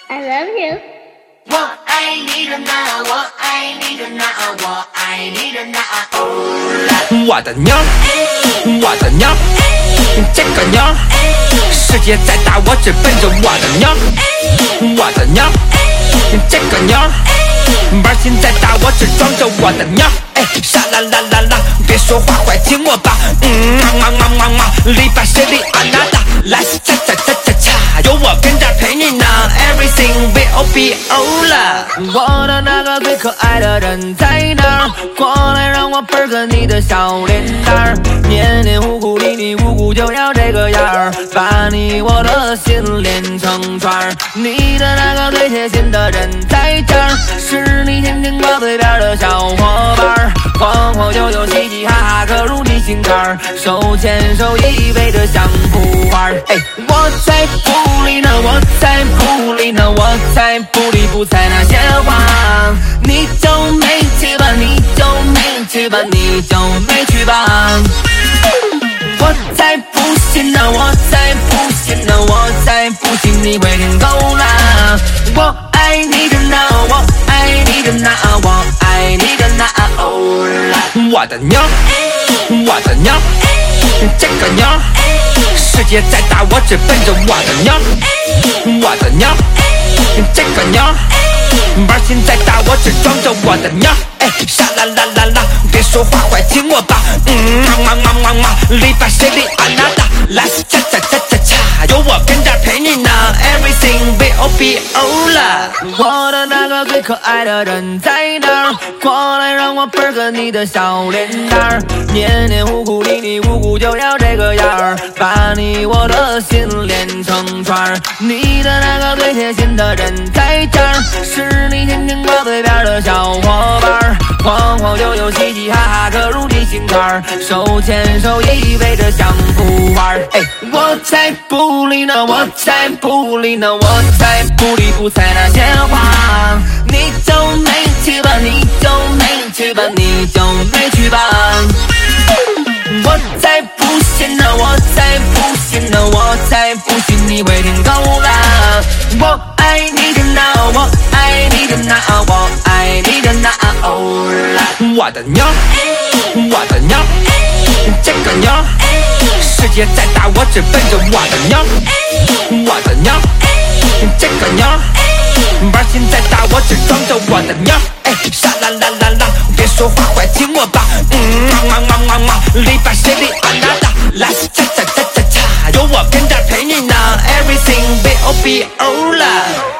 I love you。 我爱你的那，我爱你的那，我爱你的那。 我的妞，我的妞，这个妞，世界再大我只奔着我的妞，我的妞，这个妞，玩心再大我只装着我的妞。沙啦啦啦啦，别说话，快听我吧。里巴谁里阿娜达，来恰恰恰恰恰，有我跟着陪你呢 ，Everything will be alright。 我的那个最可爱的人在哪儿？过来让我啵个你的小脸蛋儿，黏黏糊糊里里糊糊就要这个样儿，把你我的心连成串儿。你的那个最贴心的人在这儿，是你天天挂嘴边的小伙伴儿，晃晃悠悠嘻嘻哈哈刻入你心坎儿，手牵手依偎着像幅画儿。我才不理呢，我才不理呢，我才不理不睬那些话，你就没去吧，你就没去吧，你就没去吧。我才不信呢，我才不信呢，我才不信你会听够啦。我爱你的那，我爱你的那，我爱你的那。 我的妞，我的妞，这个妞，世界再大我只奔着我的妞，我的妞，这个妞，玩心再大我只装着我的妞。沙啦啦啦啦，别说话，快听我吧。里巴谁里阿娜达，来恰恰恰恰恰，有我跟着陪你呢 ，Everything will be alright。 我的那个最可爱的人在哪儿？过来让我啵个你的小脸蛋儿，黏黏糊糊里里糊糊就要这个样儿，把你我的心连成串儿。你的那个最贴心的人在这儿，是你天天挂嘴边的小伙伴儿，晃晃悠悠嘻嘻哈哈刻入你心坎儿，手牵手依偎着像幅画儿。我才不理呢，我才不理呢，我才不理不睬那些话，你就没去吧，你就没去吧，你就没去吧。我才不信呢，我才不信呢，我才不信你会听够啦。我爱你的那，我爱你的那，我爱你的那。 我的妞，我的妞，这个妞，世界再大我只奔着我的妞，我的妞，这个妞，玩心再大我只装着我的妞。沙啦啦啦啦，别说话，快听我吧。里巴谁里阿娜达，来恰恰恰恰恰，有我跟着陪你呢 ，Everything will be alright。